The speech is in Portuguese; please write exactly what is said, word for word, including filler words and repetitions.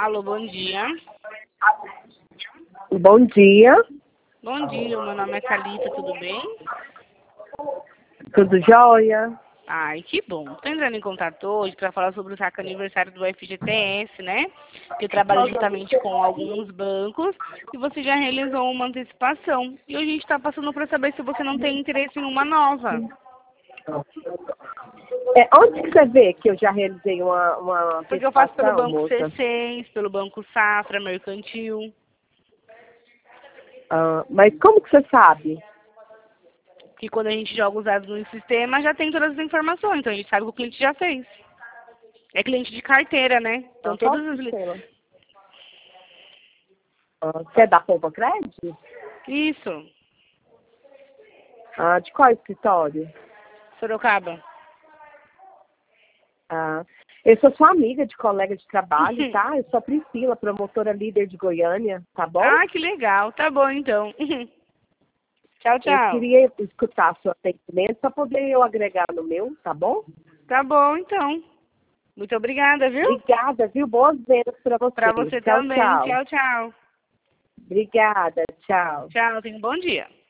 Alô, bom dia. Bom dia. Bom dia, meu nome é Thalita, tudo bem? Tudo jóia? Ai, que bom. Tô entrando em contato hoje para falar sobre o saque aniversário do F G T S, né? Que eu trabalho juntamente com alguns bancos e você já realizou uma antecipação. E hoje a gente está passando para saber se você não tem interesse em uma nova. É, onde que você vê que eu já realizei uma, uma Porque eu faço pelo antecipação, Banco moça? C seis, pelo Banco Safra, Mercantil. Ah, mas como que você sabe? Que quando a gente joga os dados no sistema, já tem todas as informações. Então a gente sabe o que o cliente já fez. É cliente de carteira, né? Então Ah, qual todas as... sistema? Ah, você é da Poupa Crédito? Isso, Ah, de qual escritório? Sorocaba. Ah, eu sou sua amiga de colega de trabalho, tá? Eu sou a Priscila, promotora líder de Goiânia, tá bom? Ah, que legal. Tá bom, então. Tchau, Eu tchau. queria escutar seu atendimento para poder eu agregar no meu, tá bom? Tá bom, então. Muito obrigada, viu? Obrigada, viu? Boas vendas para Pra você. você Tchau, também. tchau. Tchau, tchau. Obrigada, tchau. Tchau, tenha um bom dia.